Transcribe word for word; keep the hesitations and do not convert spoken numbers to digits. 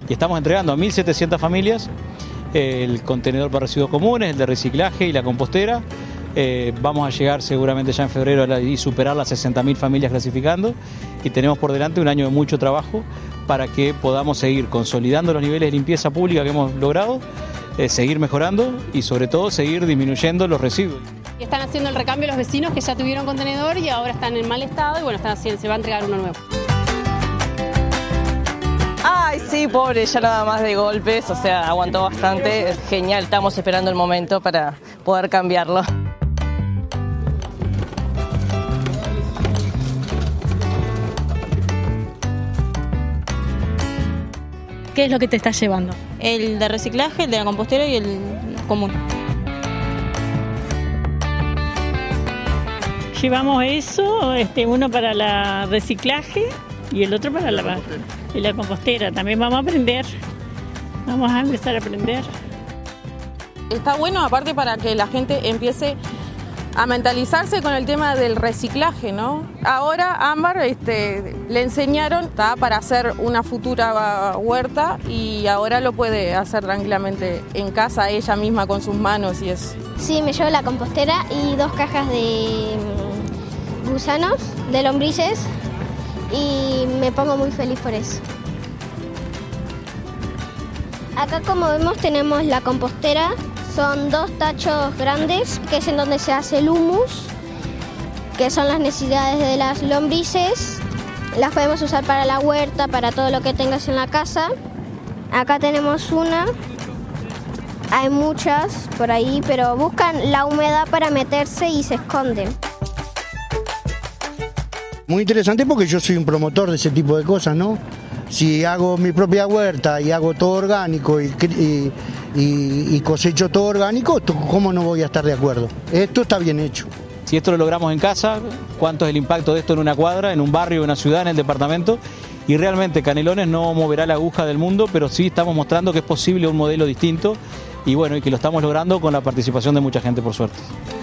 y estamos entregando a mil setecientas familias el contenedor para residuos comunes, el de reciclaje y la compostera. Eh, vamos a llegar seguramente ya en febrero a la, y superar las sesenta mil familias clasificando, y tenemos por delante un año de mucho trabajo para que podamos seguir consolidando los niveles de limpieza pública que hemos logrado, eh, seguir mejorando y sobre todo seguir disminuyendo los residuos. Están haciendo el recambio los vecinos que ya tuvieron contenedor y ahora están en mal estado y bueno, están haciendo, se va a entregar uno nuevo. Ay, sí, pobre, ya nada más de golpes, o sea, aguantó bastante, es genial, estamos esperando el momento para poder cambiarlo. ¿Qué es lo que te estás llevando? El de reciclaje, el de la compostera y el común. Llevamos eso, este, uno para la reciclaje y el otro para la, la, y la compostera. También vamos a aprender, vamos a empezar a aprender. Está bueno aparte para que la gente empiece a mentalizarse con el tema del reciclaje, ¿no? Ahora Ámbar este, le enseñaron ¿tá? para hacer una futura huerta y ahora lo puede hacer tranquilamente en casa ella misma con sus manos y eso. Sí, me llevo la compostera y dos cajas de gusanos, de lombrices, y me pongo muy feliz por eso. Acá, como vemos, tenemos la compostera. Son dos tachos grandes, que es en donde se hace el humus, que son las necesidades de las lombrices. Las podemos usar para la huerta, para todo lo que tengas en la casa. Acá tenemos una. Hay muchas por ahí, pero buscan la humedad para meterse y se esconden. Muy interesante porque yo soy un promotor de ese tipo de cosas, ¿no? Si hago mi propia huerta y hago todo orgánico y, y, y, y cosecho todo orgánico, ¿cómo no voy a estar de acuerdo? Esto está bien hecho. Si esto lo logramos en casa, ¿cuánto es el impacto de esto en una cuadra, en un barrio, en una ciudad, en el departamento? Y realmente Canelones no moverá la aguja del mundo, pero sí estamos mostrando que es posible un modelo distinto y bueno, y que lo estamos logrando con la participación de mucha gente, por suerte.